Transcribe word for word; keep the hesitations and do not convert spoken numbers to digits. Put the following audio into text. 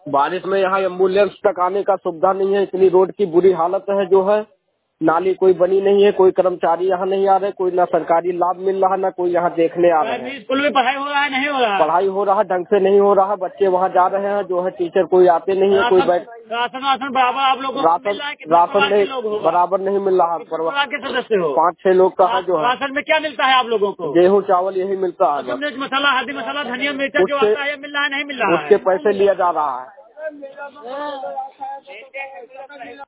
बारिश में यहाँ एम्बुलेंस तक आने का सुविधा नहीं है, इतनी रोड की बुरी हालत है जो है। नाली कोई बनी नहीं है, कोई कर्मचारी यहाँ नहीं आ रहे, कोई ना सरकारी लाभ मिल रहा ना कोई यहाँ देखने आ रहे हैं। स्कूल में पढ़ाई हो रहा है नहीं हो रहा है? पढ़ाई हो रहा है, ढंग से नहीं हो रहा, बच्चे वहाँ जा रहे हैं जो है, टीचर कोई आते नहीं है, कोई बैठ राशन वाशन बराबर आप लोगों को राशन मिल रहा है? राशन नहीं बराबर नहीं मिल रहा। परिवार के सदस्य हो? पाँच छह लोग का है जो है। राशन में क्या मिलता है आप लोगों को? गेहूँ चावल यही मिलता है बस। मसाला, हल्दी मसाला, धनिया मिर्चा जो आता है मिल रहा है नहीं मिल रहा है? उसके पैसे लिया जा रहा है।